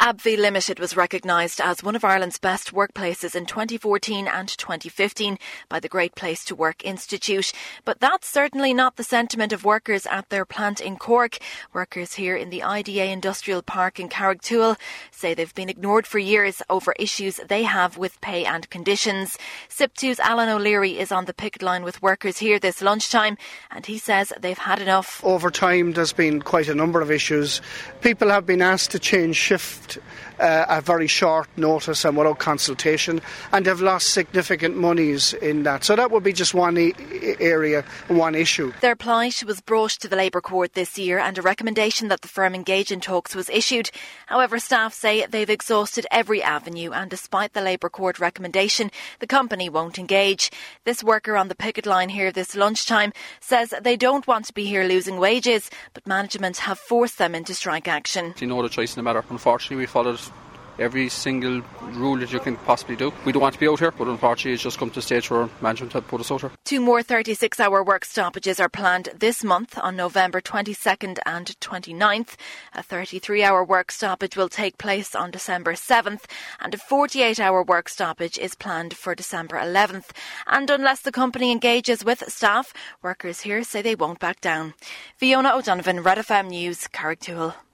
AbbVie Limited was recognised as one of Ireland's best workplaces in 2014 and 2015 by the Great Place to Work Institute. But that's certainly not the sentiment of workers at their plant in Cork. Workers here in the IDA Industrial Park in Carrigtwohill say they've been ignored for years over issues they have with pay and conditions. SIP2's Alan O'Leary is on the picket line with workers here this lunchtime, and he says they've had enough. Over time there's been quite a number of issues. People have been asked to change shift at very short notice and without consultation, and they've lost significant monies in that. So that would be just one area, one issue. Their plight was brought to the Labour Court this year and a recommendation that the firm engage in talks was issued. However, staff say they've exhausted every avenue, and despite the Labour Court recommendation, the company won't engage. This worker on the picket line here this lunchtime says they don't want to be here losing wages, but management have forced them into strike action. You know the choice in the matter. Unfortunately, we followed every single rule that you can possibly do. We don't want to be out here, but unfortunately it's just come to a stage where management have put us out here. 2 more 36-hour work stoppages are planned this month on November 22nd and 29th. A 33-hour work stoppage will take place on December 7th, and a 48-hour work stoppage is planned for December 11th. And unless the company engages with staff, workers here say they won't back down. Fiona O'Donovan, Red FM News, Carrigtwohill.